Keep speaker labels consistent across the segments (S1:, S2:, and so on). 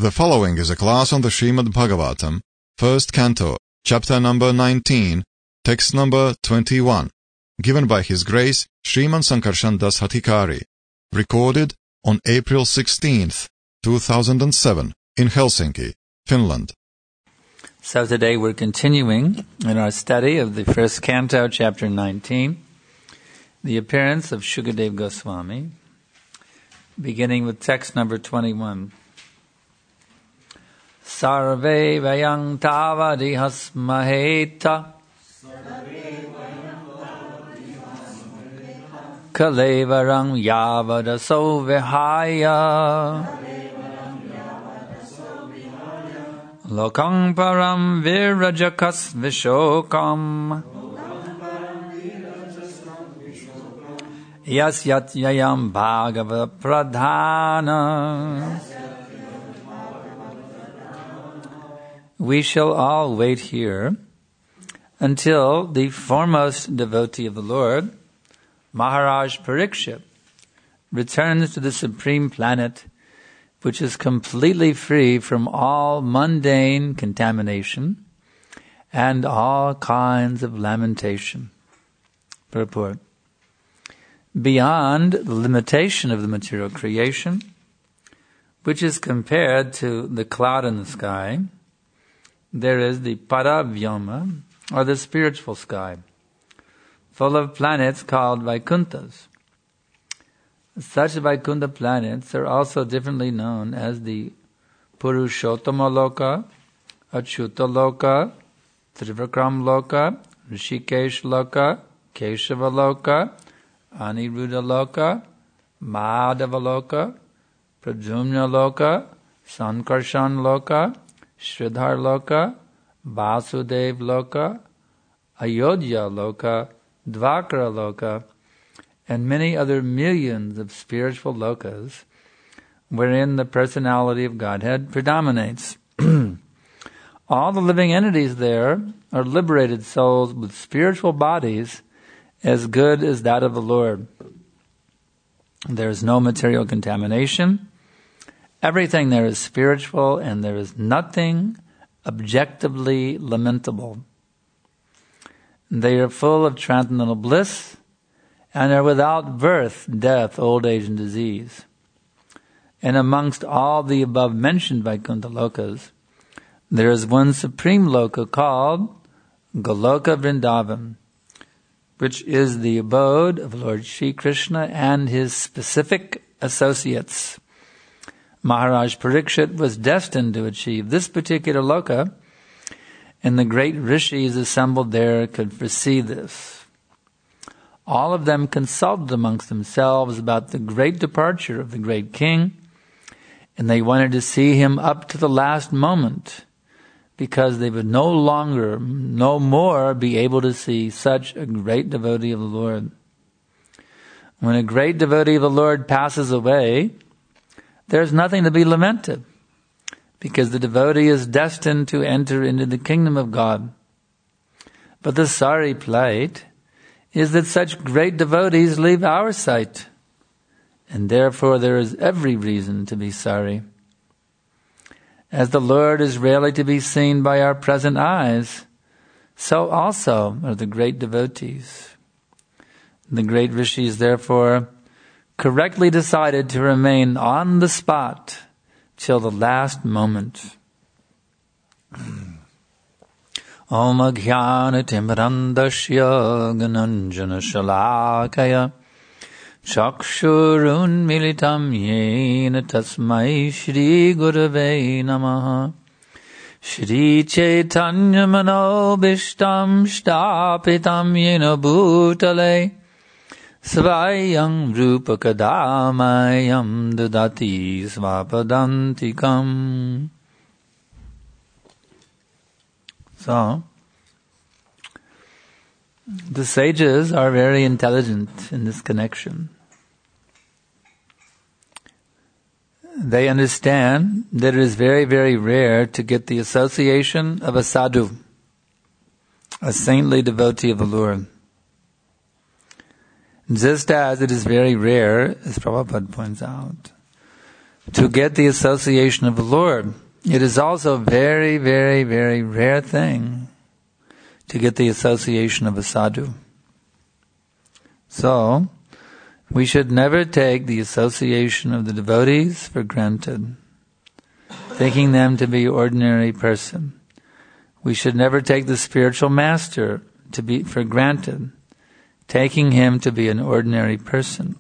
S1: The following is a class on the Srimad Bhagavatam, first canto, chapter number 19, text number 21, given by His Grace Sriman Sankarshan Das Hatikari, recorded on April 16th, 2007, in Helsinki, Finland.
S2: So today we're continuing in our study of the first canto, chapter 19, the appearance of Shukadev Goswami, beginning with text number 21. Sarve vayang tavadihas maheta Kalevarang yavadaso vihaya Lokang param virajakas vishokam Yasyat yayam bhagava pradhana. We shall all wait here until the foremost devotee of the Lord, Maharaj Parikshit, returns to the supreme planet, which is completely free from all mundane contamination and all kinds of lamentation. Purport. Beyond the limitation of the material creation, which is compared to the cloud in the sky, there is the Paravyoma, or the spiritual sky, full of planets called Vaikunthas. Such Vaikuntha planets are also differently known as the Purushottama Loka, Achyuta Loka, Trivikram Loka, Rishikesh Loka, Keshava Loka, Aniruddha Loka, Madhava Loka, Pradyumna Loka, Sankarshan Loka, Sridhar Loka, Vasudev Loka, Ayodhya Loka, Dvakra Loka, and many other millions of spiritual lokas wherein the personality of Godhead predominates. All the living entities there are liberated souls with spiritual bodies as good as that of the Lord. There is no material contamination. Everything there is spiritual, and there is nothing objectively lamentable. They are full of transcendental bliss, and are without birth, death, old age, and disease. And amongst all the above mentioned Vaikuntha Lokas, there is one supreme loka called Goloka Vrindavan, which is the abode of Lord Shri Krishna and his specific associates. Maharaj Parikshit was destined to achieve this particular loka, and the great rishis assembled there could foresee this. All of them consulted amongst themselves about the great departure of the great king, and they wanted to see him up to the last moment, because they would no more be able to see such a great devotee of the Lord. When a great devotee of the Lord passes away, there's nothing to be lamented, because the devotee is destined to enter into the kingdom of God. But the sorry plight is that such great devotees leave our sight, and therefore there is every reason to be sorry. As the Lord is rarely to be seen by our present eyes, so also are the great devotees. The great rishis, therefore, correctly decided to remain on the spot till the last moment. Om Ajnana Timbrandasya Gananjana Shalakaya Chakshurun Militam Yena Tasmai Shri Gurave Namaha Shri Chaitanya Manobishtam Shtapitam Yena Bhutale Svayam Rupa Kadamayam Dadati Svapadantikam. So, the sages are very intelligent in this connection. They understand that it is very, very rare to get the association of a sadhu, a saintly devotee of the Lord. Just as it is very rare, as Prabhupada points out, to get the association of the Lord. It is also a very, very, very rare thing to get the association of a sadhu. So, we should never take the association of the devotees for granted, thinking them to be ordinary person. We should never take the spiritual master to be for granted, taking him to be an ordinary person.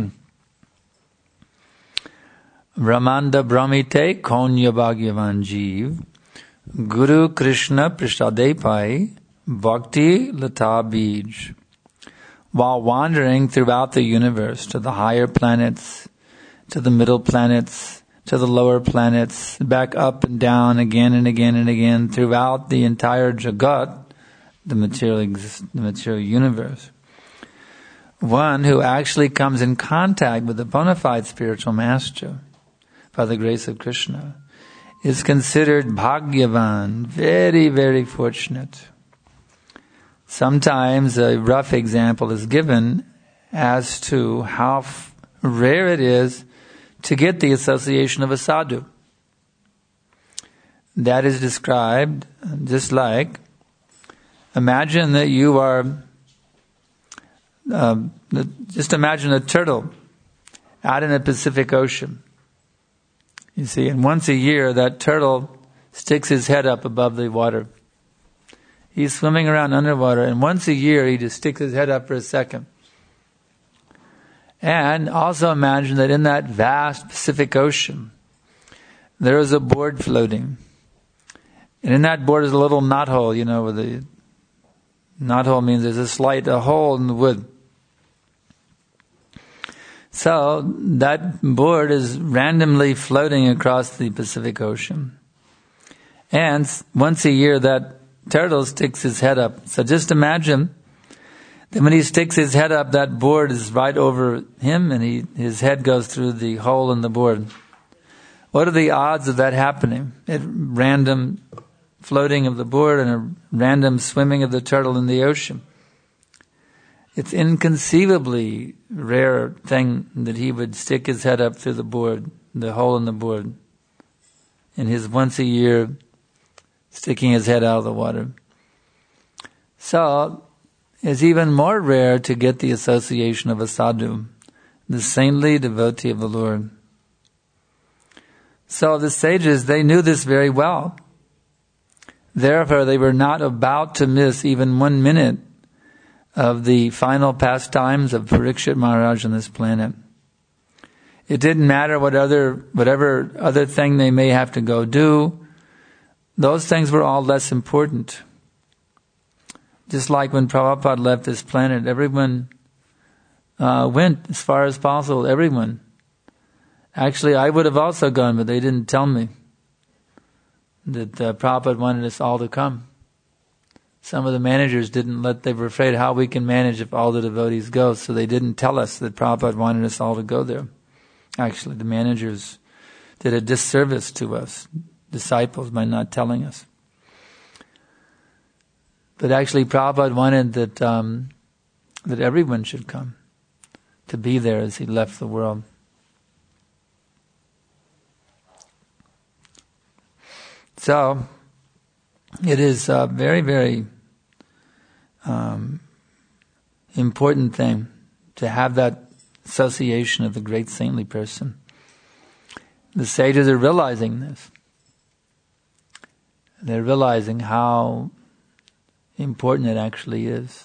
S2: Ramanda Brahmite Konya Bhagyavan Jeev Guru Krishna Prishade Pai Bhakti Lata Bij. While wandering throughout the universe to the higher planets, to the middle planets, to the lower planets, back up and down again and again and again throughout the entire Jagat, the material universe. One who actually comes in contact with the bona fide spiritual master by the grace of Krishna is considered Bhagyavan, very, very fortunate. Sometimes a rough example is given as to how rare it is to get the association of a sadhu. That is described just like, imagine that you are, just imagine a turtle out in the Pacific Ocean. You see, and once a year that turtle sticks his head up above the water. He's swimming around underwater, and once a year he just sticks his head up for a second. And also imagine that in that vast Pacific Ocean, there is a board floating. And in that board is a little knothole, where the knothole means there's a hole in the wood. So that board is randomly floating across the Pacific Ocean. And once a year that turtle sticks his head up. So just imagine that when he sticks his head up, that board is right over him and his head goes through the hole in the board. What are the odds of that happening? A random floating of the board and a random swimming of the turtle in the ocean. It's inconceivably rare thing that he would stick his head up through the board, the hole in the board, in his once a year sticking his head out of the water. So, it's even more rare to get the association of a sadhu, the saintly devotee of the Lord. So the sages, they knew this very well. Therefore, they were not about to miss even 1 minute of the final pastimes of Parikshit Maharaj on this planet. It didn't matter whatever other thing they may have to go do. Those things were all less important. Just like when Prabhupada left this planet, everyone went as far as possible, everyone. Actually, I would have also gone, but they didn't tell me that Prabhupada wanted us all to come. Some of the managers they were afraid how we can manage if all the devotees go, so they didn't tell us that Prabhupada wanted us all to go there. Actually, the managers did a disservice to us, disciples, by not telling us. But actually, Prabhupada wanted that everyone should come to be there as he left the world. So, it is a very, very important thing to have that association of a great saintly person. The sages are realizing this. They're realizing how important it actually is.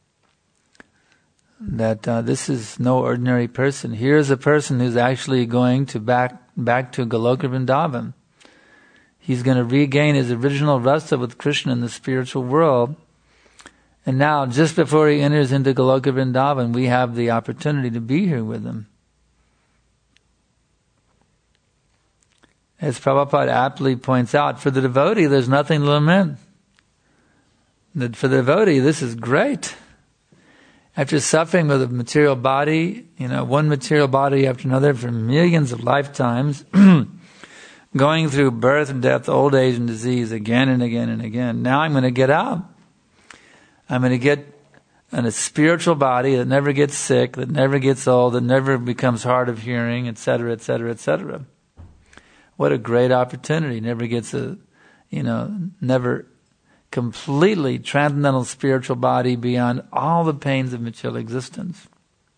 S2: That this is no ordinary person. Here's a person who's actually going to back to Goloka Vrindavan. He's going to regain his original rasa with Krishna in the spiritual world. And now, just before he enters into Goloka Vrindavan, we have the opportunity to be here with him. As Prabhupada aptly points out, for the devotee, there's nothing to lament. For the devotee, this is great. After suffering with a material body, one material body after another for millions of lifetimes, going through birth, death, old age, and disease again and again and again. Now I'm going to get out. I'm going to get a spiritual body that never gets sick, that never gets old, that never becomes hard of hearing, etc., etc., etc. What a great opportunity. Never gets never completely transcendental spiritual body beyond all the pains of material existence.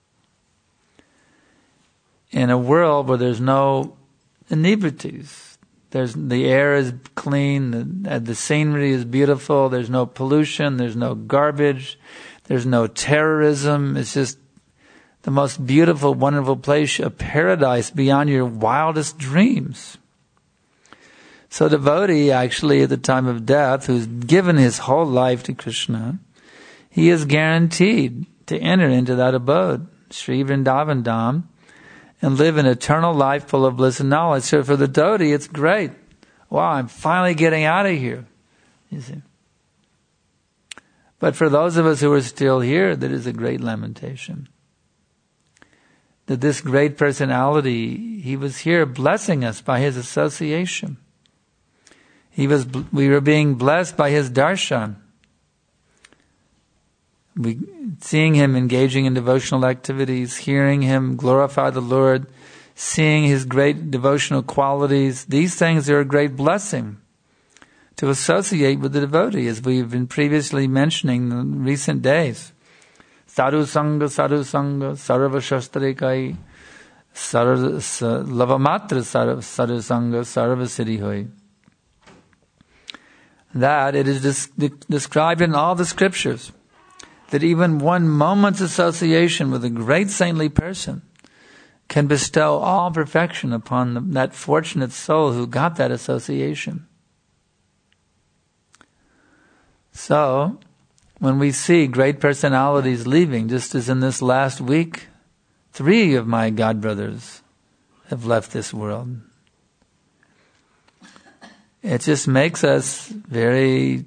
S2: In a world where there's no inebrities, the air is clean, the scenery is beautiful, there's no pollution, there's no garbage, there's no terrorism. It's just the most beautiful, wonderful place, a paradise beyond your wildest dreams. So devotee, actually, at the time of death, who's given his whole life to Krishna, he is guaranteed to enter into that abode, Sri Vrindavan Dham, and live an eternal life full of bliss and knowledge. So for the devotee, it's great. Wow, I'm finally getting out of here. You see. But for those of us who are still here, that is a great lamentation. That this great personality, he was here blessing us by his association. We were being blessed by his darshan. Seeing him engaging in devotional activities, hearing him glorify the Lord, seeing his great devotional qualities, these things are a great blessing to associate with the devotee, as we've been previously mentioning in recent days. Sadhu Sangha, Sarva Shastrikai, Lavamatra Sadhu Sangha, Sarva Siddhi Hoy. That it is described in all the scriptures, that even one moment's association with a great saintly person can bestow all perfection upon that fortunate soul who got that association. So, when we see great personalities leaving, just as in this last week, 3 of my godbrothers have left this world. It just makes us very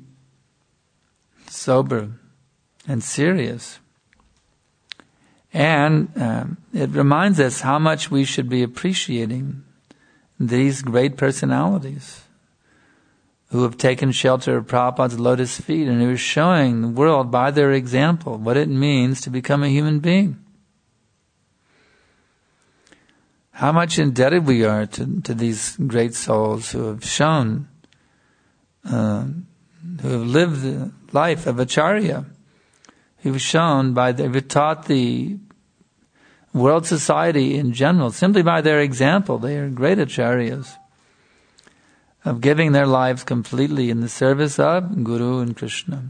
S2: sober and serious. And it reminds us how much we should be appreciating these great personalities who have taken shelter of Prabhupada's lotus feet and who are showing the world by their example what it means to become a human being. How much indebted we are to these great souls who have shown, who have lived the life of Acharya, who've shown who've taught the world society in general, simply by their example, they are great Acharyas, of giving their lives completely in the service of Guru and Krishna.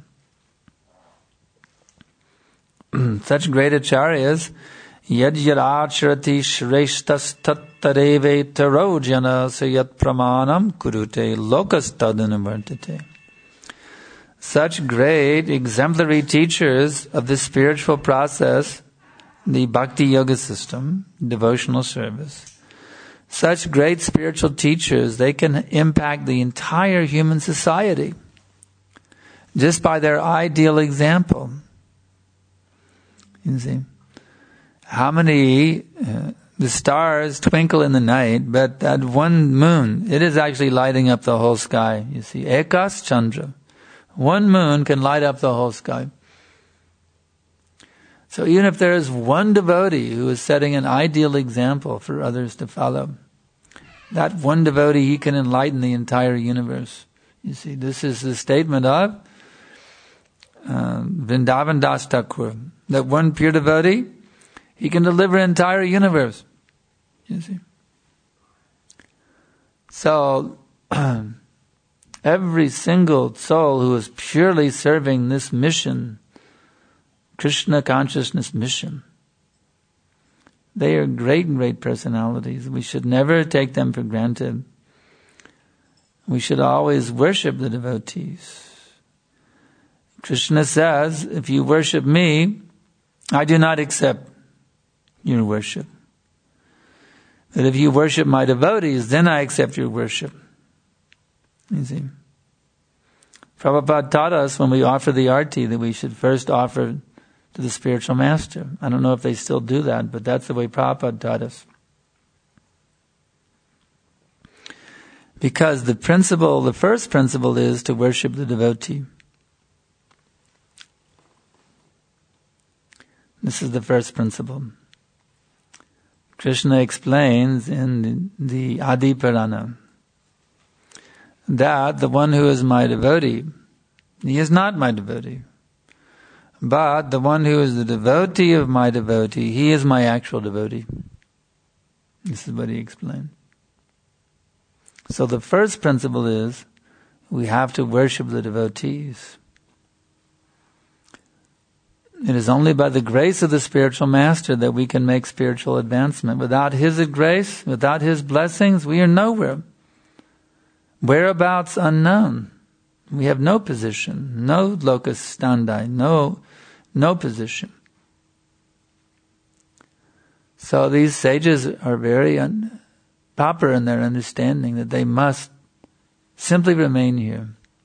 S2: Such great Acharyas, yad yaracharati shreshtas tattareve tarojana sayat pramanam kurute lokastadanavartate. Such great exemplary teachers of the spiritual process, the bhakti yoga system, devotional service, such great spiritual teachers, they can impact the entire human society just by their ideal example. You see, how many the stars twinkle in the night, but that one moon, it is actually lighting up the whole sky. You see, Ekas Chandra. One moon can light up the whole sky. So even if there is one devotee who is setting an ideal example for others to follow, that one devotee, he can enlighten the entire universe. You see, this is the statement of Vrindavan Das Thakur, that one pure devotee, he can deliver an entire universe. You see. So, every single soul who is purely serving this mission, Krishna consciousness mission, they are great, great personalities. We should never take them for granted. We should always worship the devotees. Krishna says, if you worship me, I do not accept your worship. But if you worship my devotees, then I accept your worship. You see. Prabhupada taught us when we offer the arti that we should first offer to the spiritual master. I don't know if they still do that, but that's the way Prabhupada taught us. Because the first principle is to worship the devotee. This is the first principle. Krishna explains in the Adi Purana, that the one who is my devotee, he is not my devotee. But the one who is the devotee of my devotee, he is my actual devotee. This is what he explained. So the first principle is, we have to worship the devotees. It is only by the grace of the spiritual master that we can make spiritual advancement. Without his grace, without his blessings, we are nowhere. Whereabouts unknown. We have no position, no locus standi, no position. So these sages are very proper in their understanding that they must simply remain here.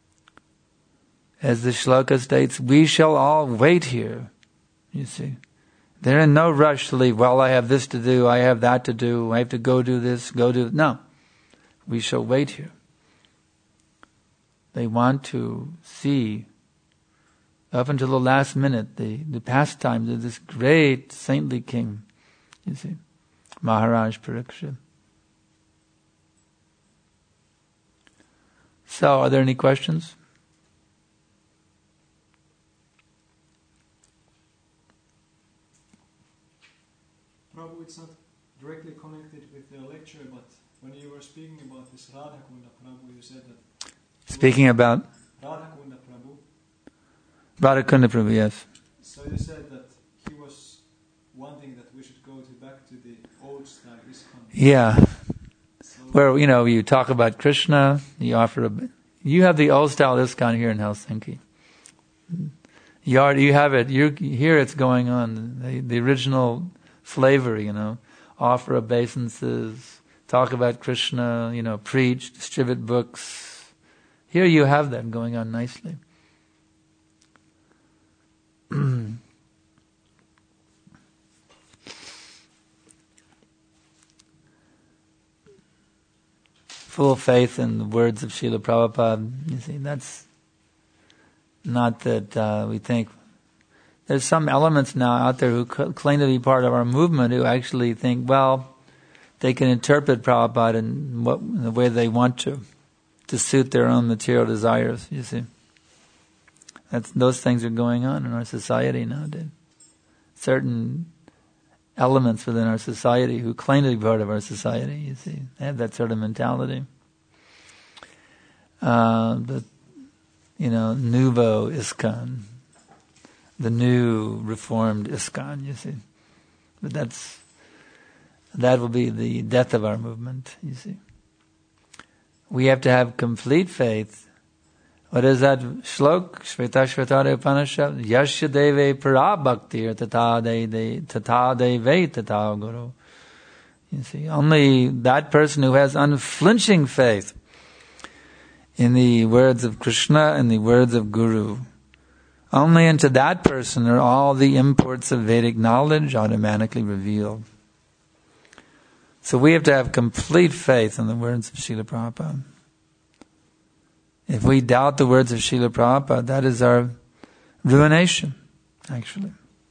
S2: As the shloka states, we shall all wait here. You see, they're in no rush to leave. Well, I have this to do, I have that to do, I have to go do this, go do... No, we shall wait here. They want to see, up until the last minute, the pastimes of this great saintly king. You see, Maharaj Parikshit. So, are there any questions?
S3: Prabhu, it's not directly connected with the lecture, but when you were speaking about this Radhakunda Prabhu, you said that...
S2: Speaking about?
S3: Radhakunda Prabhu.
S2: Radhakunda Prabhu, yes.
S3: So you said that he was wanting that we should go back to the old style ISKCON.
S2: Yeah. So, where, you talk about Krishna, you have the old style ISKCON here in Helsinki. You have it, here it's going on, the original flavor, offer obeisances, talk about Krishna, preach, distribute books. Here you have that going on nicely. Full faith in the words of Srila Prabhupada. You see, that's not that we think. There's some elements now out there who claim to be part of our movement who actually think, well, they can interpret Prabhupada in the way they want to suit their own material desires, you see. Those things are going on in our society nowadays. Certain elements within our society who claim to be part of our society, you see, they have that sort of mentality. Nouveau ISKCON, the new reformed ISKCON, you see. But that will be the death of our movement, you see. We have to have complete faith. What is that shlok? Shvetashvatara Upanishad. Yasya deve para bhaktir tata deve tata guru. You see, only that person who has unflinching faith in the words of Krishna and the words of Guru, only into that person are all the imports of Vedic knowledge automatically revealed. So we have to have complete faith in the words of Srila Prabhupada. If we doubt the words of Srila Prabhupada, that is our ruination, actually.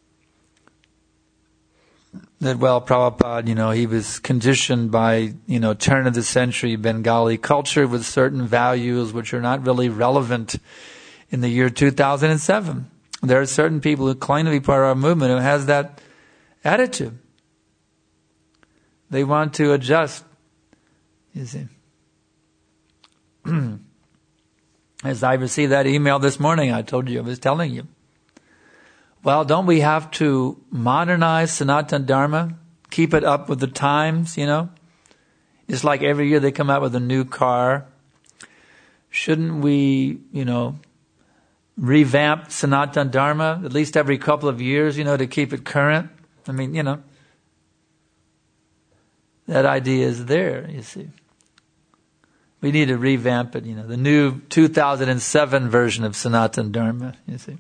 S2: That, Prabhupada, he was conditioned by, turn of the century Bengali culture with certain values which are not really relevant in the year 2007. There are certain people who claim to be part of our movement who has that attitude. They want to adjust, you see. As I received that email this morning, I was telling you. Well, don't we have to modernize Sanatana Dharma? Keep it up with the times, It's like every year they come out with a new car. Shouldn't we, revamp Sanatana Dharma at least every couple of years, to keep it current? I mean, that idea is there, you see. We need to revamp it, the new 2007 version of Sanatana Dharma, you see.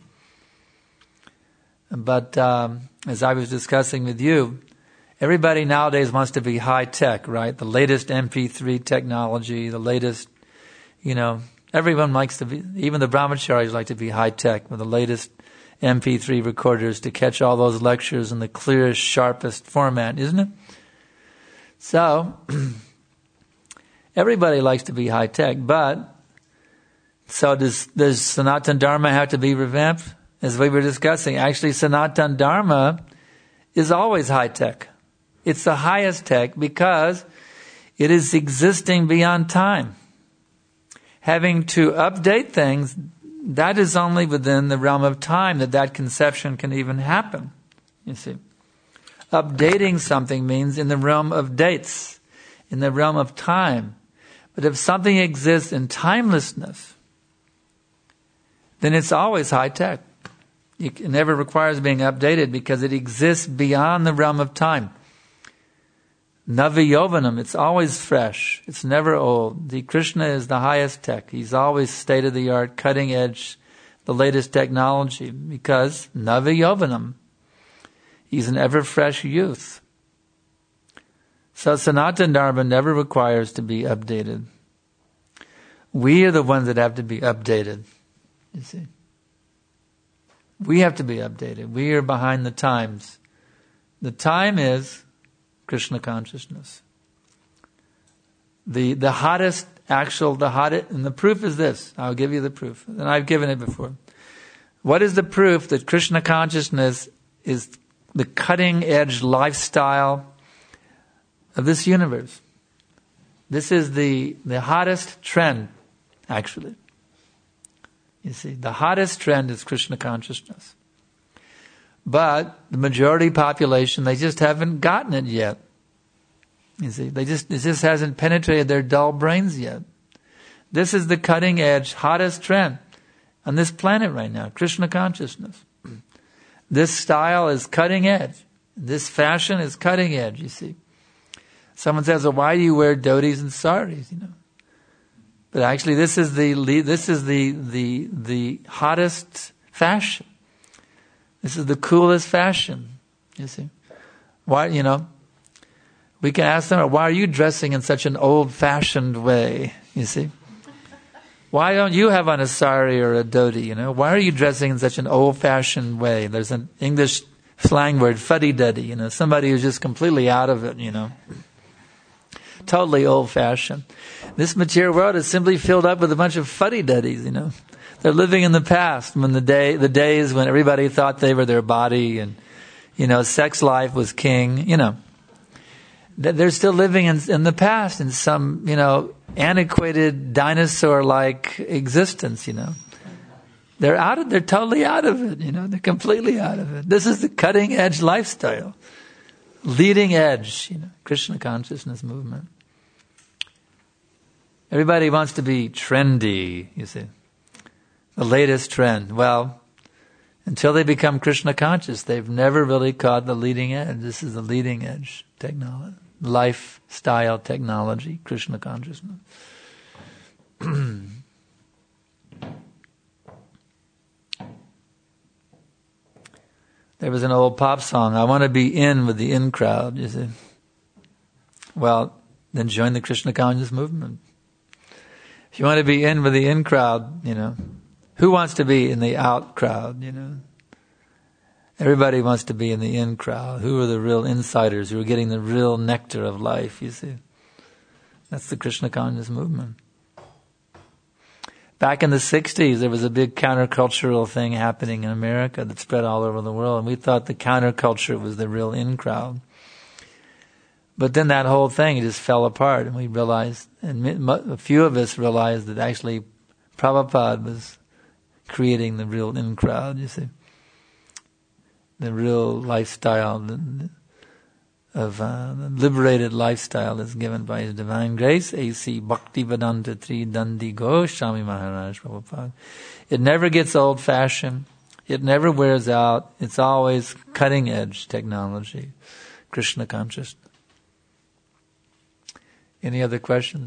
S2: But as I was discussing with you, everybody nowadays wants to be high tech, right? The latest MP3 technology, the latest, everyone likes to be, even the brahmacharis like to be high tech with the latest MP3 recorders to catch all those lectures in the clearest, sharpest format, isn't it? So, everybody likes to be high tech, but So does Sanatana Dharma have to be revamped? As we were discussing, actually Sanatana Dharma is always high tech. It's the highest tech because it is existing beyond time. Having to update things, that is only within the realm of time that conception can even happen. You see. Updating something means in the realm of dates, in the realm of time. But if something exists in timelessness, then it's always high tech. It never requires being updated because it exists beyond the realm of time. Navi Yovanam, it's always fresh. It's never old. The Krishna is the highest tech. He's always state-of-the-art, cutting edge, the latest technology because Navi Yovanam. He's an ever-fresh youth. So Sanatana Dharma never requires to be updated. We are the ones that have to be updated, you see. We have to be updated. We are behind the times. The time is Krishna consciousness. The hottest, and the proof is this. I'll give you the proof. And I've given it before. What is the proof that Krishna consciousness is the cutting edge lifestyle of this universe? This is the hottest trend, actually. You see, the hottest trend is Krishna consciousness. But the majority population, they just haven't gotten it yet. You see, it just hasn't penetrated their dull brains yet. This is the cutting edge, hottest trend on this planet right now, Krishna consciousness. This style is cutting edge. This fashion is cutting edge, you see. Someone says, well, why do you wear dhotis and saris, you know? But actually this is the hottest fashion. This is the coolest fashion, you see. Why, you know, we can ask them, why are you dressing in such an old-fashioned way, you see? Why don't you have on a sari or a dhoti, you know? Why are you dressing in such an old-fashioned way? There's an English slang word, fuddy-duddy, you know, somebody who's just completely out of it, you know. Totally old-fashioned. This material world is simply filled up with a bunch of fuddy-duddies, you know. They're living in the past, when the days when everybody thought they were their body and, you know, sex life was king, you know. They're still living in the past in some, you know, antiquated dinosaur-like existence, you know. They're totally out of it, you know. They're completely out of it. This is the cutting-edge lifestyle. Leading edge, you know, Krishna consciousness movement. Everybody wants to be trendy, you see. The latest trend. Well, until they become Krishna conscious, they've never really caught the leading edge. This is the leading edge technology, lifestyle technology, Krishna consciousness. There was an old pop song, I want to be in with the in crowd, you see. Well, then join the Krishna conscious movement. If you want to be in with the in crowd, you know, who wants to be in the out crowd, you know? Everybody wants to be in the in crowd. Who are the real insiders who are getting the real nectar of life, you see? That's the Krishna conscious movement. Back in the 60s, there was a big countercultural thing happening in America that spread all over the world, and we thought the counterculture was the real in crowd. But then that whole thing just fell apart, and we realized, and a few of us realized that actually Prabhupada was creating the real in crowd, you see. The real lifestyle of the liberated lifestyle is given by His Divine Grace, A.C. Bhaktivedanta Tri Dandi Goswami Maharaj Prabhupada. It never gets old-fashioned. It never wears out. It's always cutting-edge technology, Krishna consciousness. Any other questions?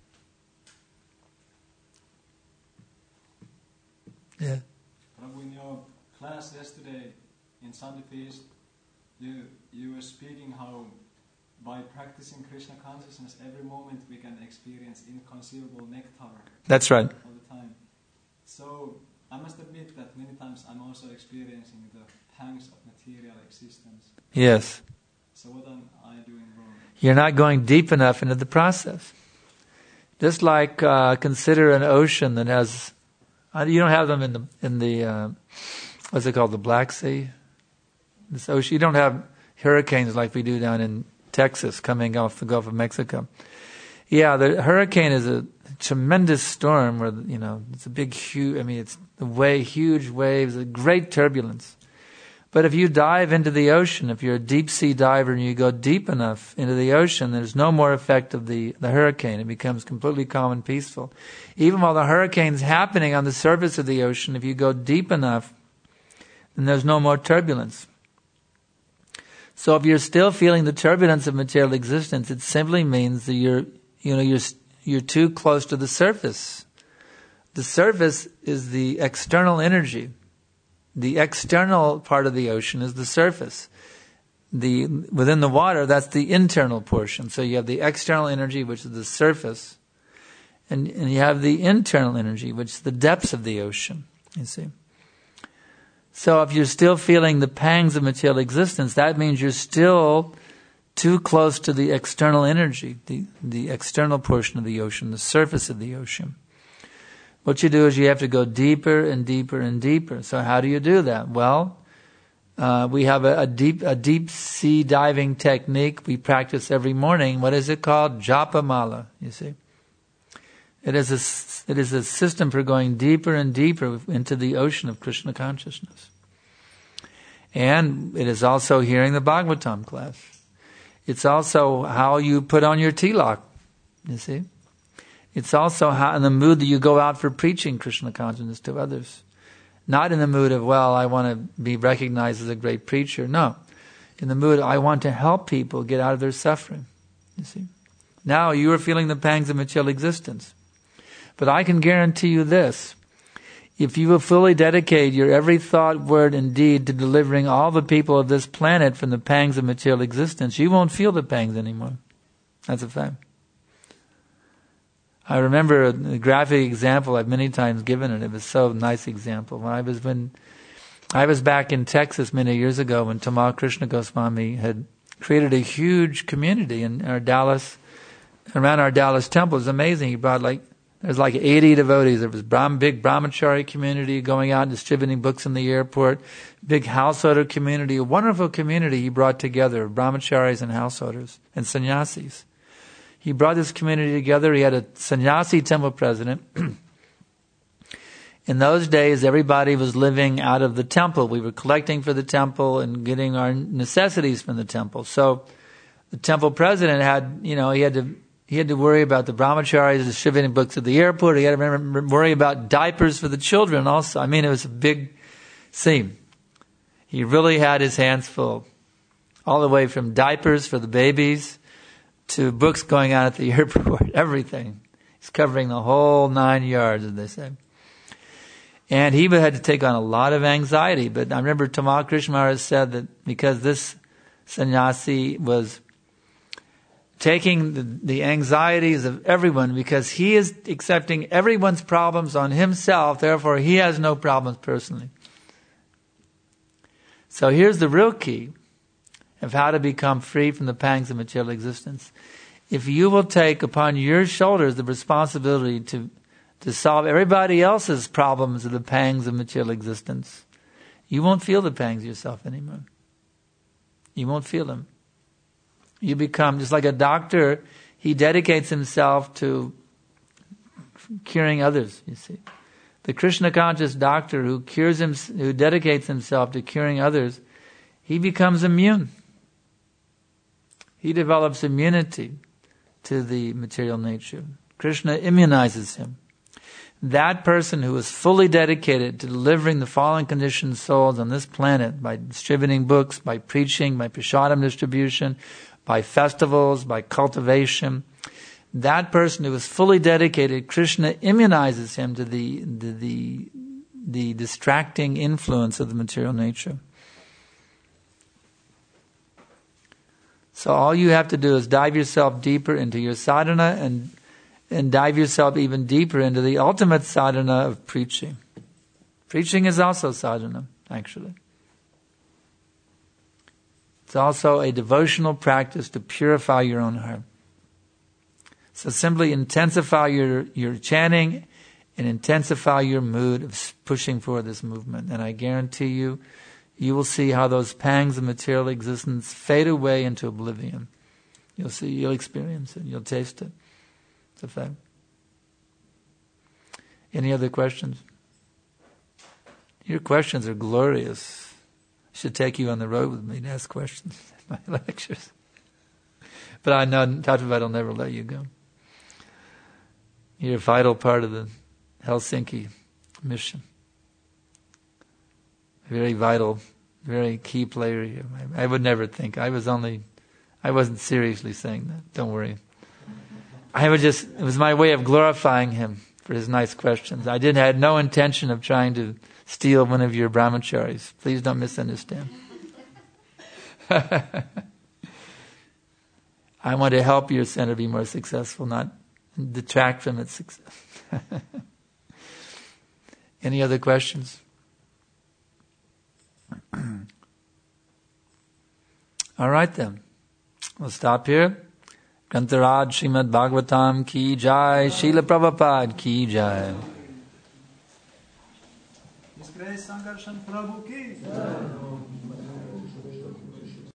S2: Yeah.
S3: In your class yesterday in Sunday Feast, you were speaking how by practicing Krishna consciousness, every moment we can experience inconceivable nectar.
S2: That's right.
S3: All the time. So I must admit that many times I'm also experiencing the pangs of material existence.
S2: Yes.
S3: So what am I doing wrong?
S2: You're not going deep enough into the process. Just like consider an ocean that has You don't have them in the what's it called, the Black Sea? This ocean. You don't have hurricanes like we do down in Texas coming off the Gulf of Mexico. Yeah, the hurricane is a tremendous storm where, it's a big, huge, it's huge waves, a great turbulence. But if you dive into the ocean, if you're a deep sea diver and you go deep enough into the ocean, there's no more effect of the hurricane. It becomes completely calm and peaceful. Even while the hurricane's happening on the surface of the ocean, if you go deep enough, then there's no more turbulence. So if you're still feeling the turbulence of material existence, it simply means that you're too close to the surface. The surface is the external energy. The external part of the ocean is the surface. Within the water, that's the internal portion. So you have the external energy, which is the surface, and you have the internal energy, which is the depths of the ocean, you see. So if you're still feeling the pangs of material existence, that means you're still too close to the external energy, the external portion of the ocean, the surface of the ocean. What you do is you have to go deeper and deeper and deeper. So how do you do that? Well, we have a deep sea diving technique we practice every morning. What is it called? Japa Mala, you see. It is a system for going deeper and deeper into the ocean of Krishna consciousness. And it is also hearing the Bhagavatam class. It's also how you put on your tilak, you see. It's also how, in the mood that you go out for preaching Krishna consciousness to others. Not in the mood of, I want to be recognized as a great preacher. No. In the mood, I want to help people get out of their suffering. You see. Now you are feeling the pangs of material existence. But I can guarantee you this. If you will fully dedicate your every thought, word, and deed to delivering all the people of this planet from the pangs of material existence, you won't feel the pangs anymore. That's a fact. I remember a graphic example I've many times given it. It was so nice example. When I was back in Texas many years ago when Tamal Krishna Goswami had created a huge community in around our Dallas temple. It was amazing. He brought there's 80 devotees. There was big brahmachari community going out and distributing books in the airport. Big householder community. A wonderful community he brought together, brahmacharis and householders and sannyasis. He brought this community together. He had a sannyasi temple president. In those days, everybody was living out of the temple. We were collecting for the temple and getting our necessities from the temple. So the temple president had, he had to worry about the brahmacharis distributing books at the airport. He had to worry about diapers for the children also. It was a big scene. He really had his hands full. All the way from diapers for the babies to books going on at the airport, everything. He's covering the whole 9 yards, as they say. And he had to take on a lot of anxiety. But I remember Tamal Krishna Maharaj said that because this sannyasi was taking the anxieties of everyone, because he is accepting everyone's problems on himself, therefore he has no problems personally. So here's the real key of how to become free from the pangs of material existence. If you will take upon your shoulders the responsibility to solve everybody else's problems of the pangs of material existence, you won't feel the pangs yourself anymore. You won't feel them. You become just like a doctor. He dedicates himself to curing others, you see. The Krishna conscious doctor who dedicates himself to curing others, he becomes immune. He develops immunity to the material nature. Krishna immunizes him. That person who is fully dedicated to delivering the fallen conditioned souls on this planet by distributing books, by preaching, by prasadam distribution, by festivals, by cultivation, that person who is fully dedicated, Krishna immunizes him to the distracting influence of the material nature. So all you have to do is dive yourself deeper into your sadhana and dive yourself even deeper into the ultimate sadhana of preaching. Preaching is also sadhana, actually. It's also a devotional practice to purify your own heart. So simply intensify your chanting and intensify your mood of pushing for this movement. And I guarantee you, you will see how those pangs of material existence fade away into oblivion. You'll see, you'll experience it, you'll taste it. It's a fact. Any other questions? Your questions are glorious. I should take you on the road with me to ask questions at my lectures. But I know Tattva will never let you go. You're a vital part of the Helsinki mission. Very vital, very key player here. I would never think. I wasn't seriously saying that. Don't worry. It was my way of glorifying him for his nice questions. I had no intention of trying to steal one of your brahmacharis. Please don't misunderstand. I want to help your center be more successful, not detract from its success. Any other questions? All right then. We'll stop here. Grantaraj Srimad Bhagavatam ki jai, Srila Prabhupada ki jai.
S3: His Grace Sankarshan Prabhu ki jai.